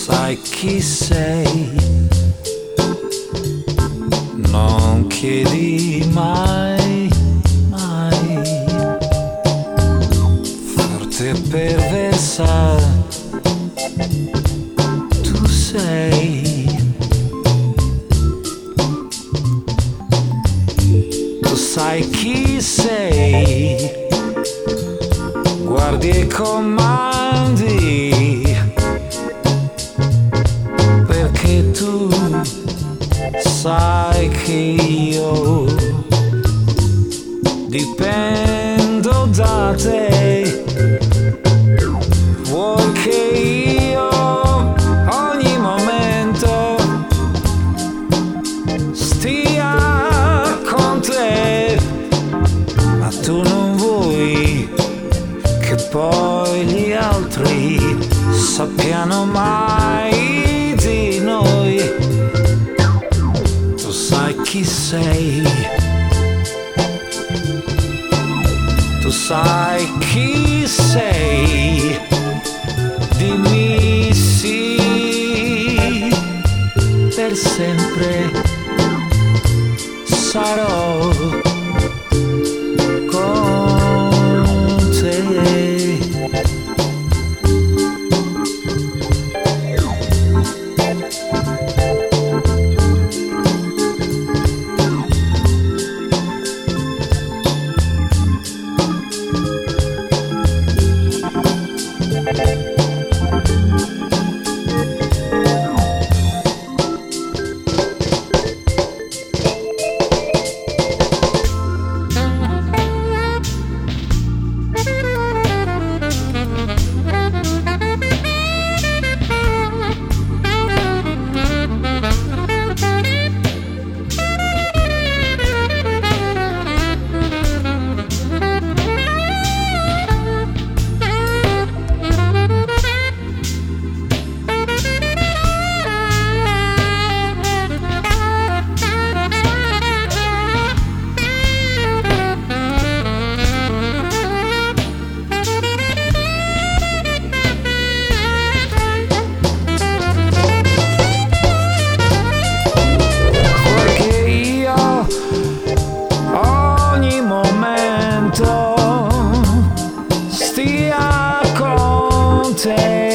sai chi sei, non chiedi mai, mai, forte e perversa tu sei, tu sai chi sei, guardi e comandi, perché tu sai che io dipendo da te, vuoi che io ogni momento stia con te, ma tu non vuoi che poi gli altri sappiano mai di noi. Tu sai chi sei, tu sai chi sei, dimmi sì, per sempre sarò con te. Stia con te.